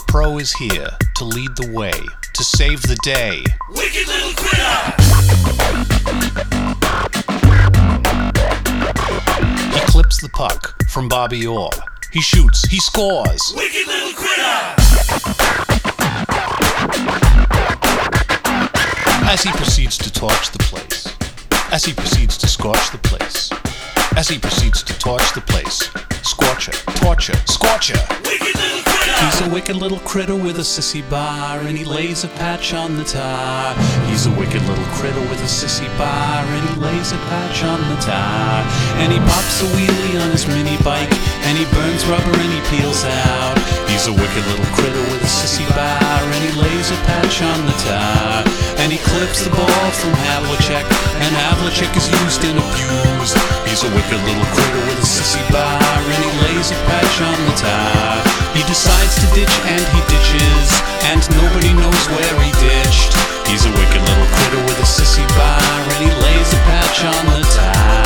pro is here to lead the way, to save the day. Wicked little critter! He clips the puck from Bobby Orr. He shoots, he scores. Wicked little critter! As he proceeds to torch the place. As he proceeds to scorch the place. As he proceeds to torch the place. Scorcher, torture, scorcher. Wicked little critter! He's a wicked little critter with a sissy bar, and he lays a patch on the tar. He's a wicked little critter with a sissy bar, and he lays a patch on the tar. And he pops a wheelie on his mini bike, and he burns rubber and he peels out. He's a wicked little critter with a sissy bar, and he lays a patch on the tar. And he clips the ball from Havlicek, and Havlicek is used and abused. He's a wicked little critter with a sissy bar, and he lays a patch on the tar. He decides to ditch and he ditches, and nobody knows where he ditched. He's a wicked little critter with a sissy bar, and he lays a patch on the tar.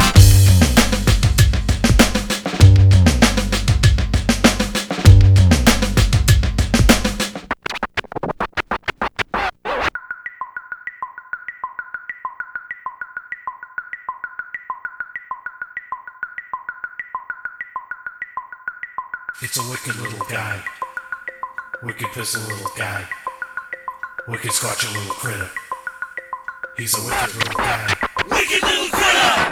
It's a wicked little guy. Wicked pistol little guy. Wicked scotch a little critter. He's a wicked little guy. Wicked little critter!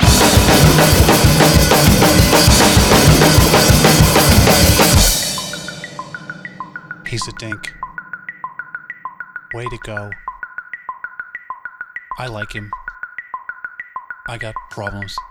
He's a dink. Way to go. I like him. I got problems.